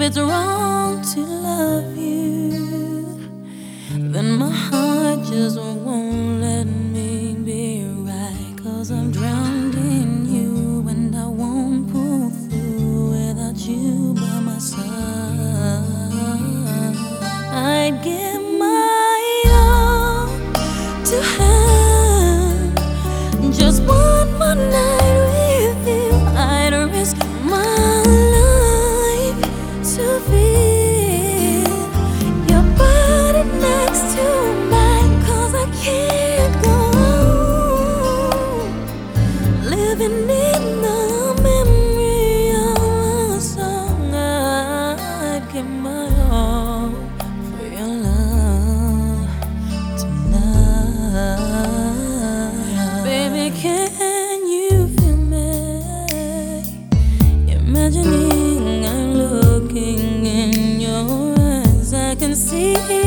it's wrong to love you, then my heart just won't let me be right. 'Cause I'm drowned in you and I won't pull through without you by my side. I'd give my all to have just one more night with you. I'd risk my life to feel your body next to mine. 'Cause I can't go on living in the memory of a song. I'd give my all for your love tonight. Baby, can you feel me? Imagining I'm looking in your eyes, I can see